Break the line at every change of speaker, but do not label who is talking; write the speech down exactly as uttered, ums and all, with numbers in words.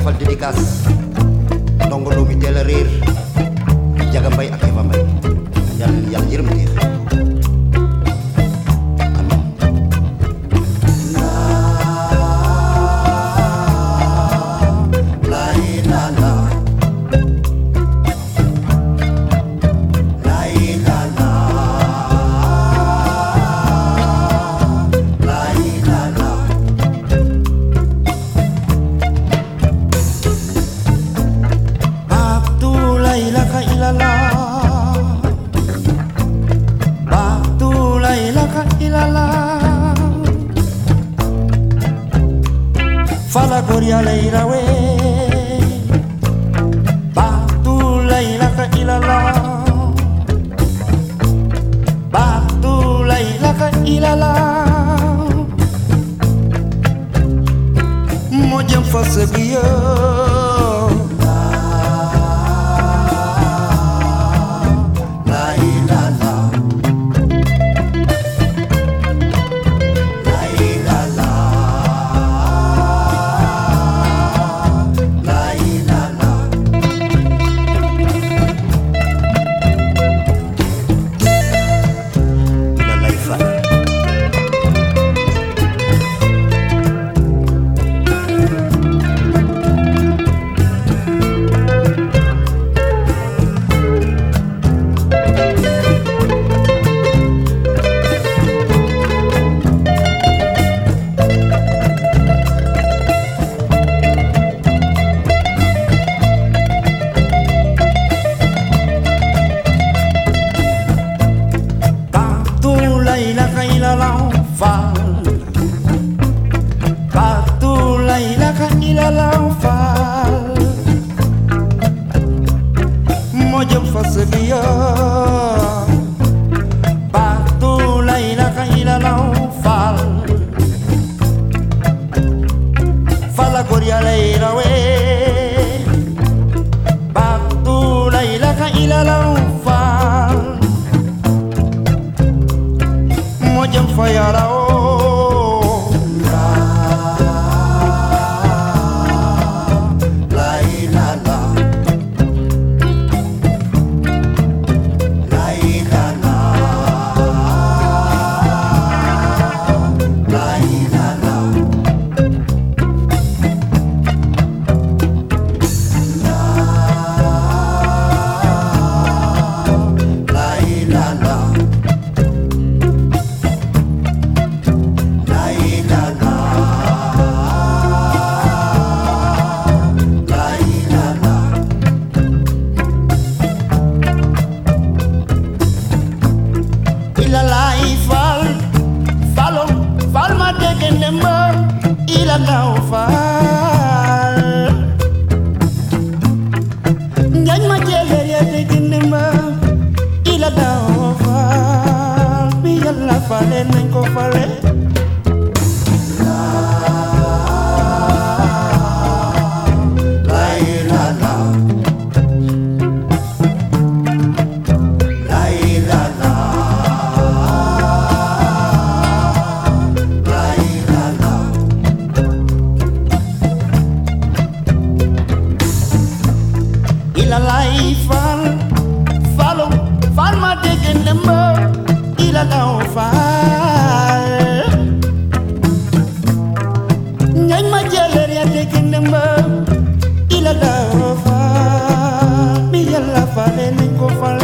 defal dédicace ndongo lu mi teel a réer Jaga Mbay ak Eva Mbay yàlla yàlla yërëm tiir
Fala Gloria Leira we Batu Laila ka ilala Batu Laila ka ilala Mojem fasebiyo Mojem fasebiyo Batu Laila ka ilalau fal Fala Gloria Leira we Batu Laila ka ilalau fal Mojem fayara o Ila now far Nyan ma jele ya de ginema Ila now far Bi yalla fale nen ko fale Ila now far Nyan ma jele ya de ginema Ila now far Bi yalla fale nen ko fale